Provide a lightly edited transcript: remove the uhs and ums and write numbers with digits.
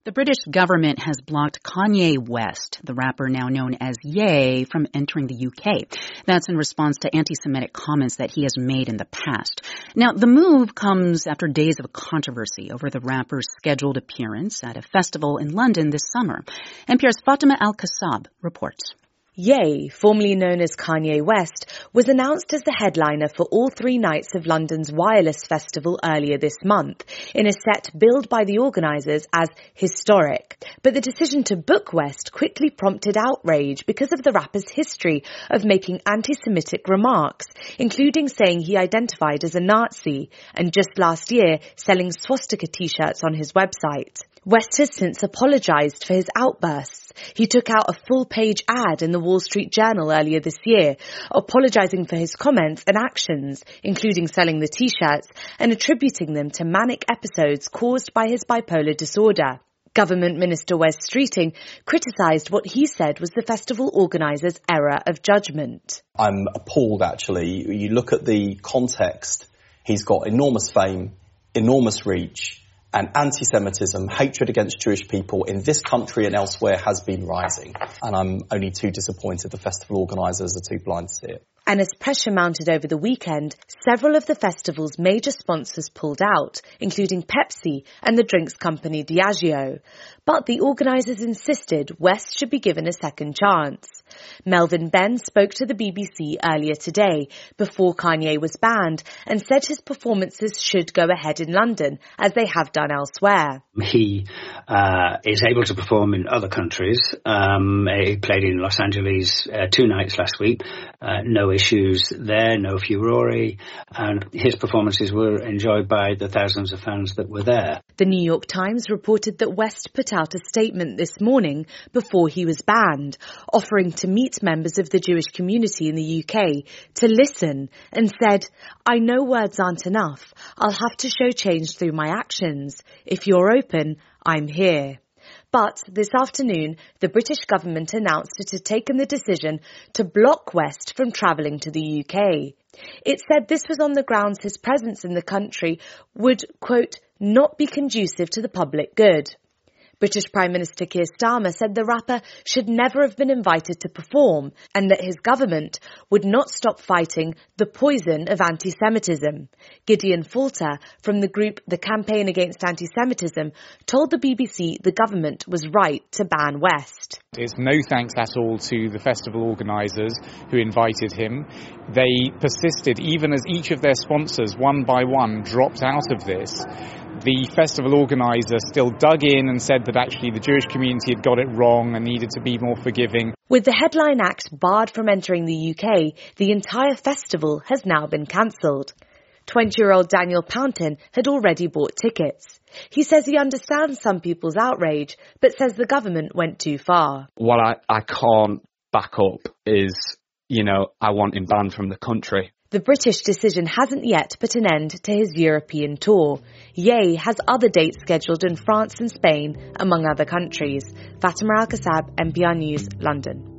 The British government has blocked Kanye West, the rapper now known as Ye, from entering the UK. That's in response to anti-Semitic comments that he has made in the past. Now, the move comes after days of controversy over the rapper's scheduled appearance at a festival in London this summer. NPR's Fatima Al-Kassab reports. Ye, formerly known as Kanye West, was announced as the headliner for all 3 nights of London's Wireless Festival earlier this month, in a set billed by the organisers as historic. But the decision to book West quickly prompted outrage because of the rapper's history of making anti-Semitic remarks, including saying he identified as a Nazi, and just last year selling swastika t-shirts on his website. West has since apologised for his outbursts. He took out a full-page ad in the Wall Street Journal earlier this year, apologising for his comments and actions, including selling the t-shirts, and attributing them to manic episodes caused by his bipolar disorder. Government Minister Wes Streeting criticised what he said was the festival organisers' error of judgment. I'm appalled, actually. You look at the context, he's got enormous fame, enormous reach, and anti-Semitism, hatred against Jewish people in this country and elsewhere has been rising. And I'm only too disappointed the festival organisers are too blind to see it. And as pressure mounted over the weekend, several of the festival's major sponsors pulled out, including Pepsi and the drinks company Diageo. But the organisers insisted West should be given a second chance. Melvin Benn spoke to the BBC earlier today, before Kanye was banned, and said his performances should go ahead in London, as they have done elsewhere. He is able to perform in other countries. He played in Los Angeles 2 nights last week. No issues there, no furore, and his performances were enjoyed by the thousands of fans that were there. The New York Times reported that West put out a statement this morning before he was banned, offering to meet members of the Jewish community in the UK to listen, and said, "I know words aren't enough. I'll have to show change through my actions. If you're open, I'm here." But this afternoon, the British government announced it had taken the decision to block West from travelling to the UK. It said this was on the grounds his presence in the country would, quote, not be conducive to the public good. British Prime Minister Keir Starmer said the rapper should never have been invited to perform, and that his government would not stop fighting the poison of anti-Semitism. Gideon Falter, from the group The Campaign Against Anti-Semitism, told the BBC the government was right to ban West. It's no thanks at all to the festival organisers who invited him. They persisted, even as each of their sponsors, one by one, dropped out of this. The festival organiser still dug in and said that actually the Jewish community had got it wrong and needed to be more forgiving. With the headline act barred from entering the UK, the entire festival has now been cancelled. 20-year-old Daniel Pountain had already bought tickets. He says he understands some people's outrage, but says the government went too far. What I can't back up is, I want him banned from the country. The British decision hasn't yet put an end to his European tour. Ye has other dates scheduled in France and Spain, among other countries. Fatima Al-Kassab, NPR News, London.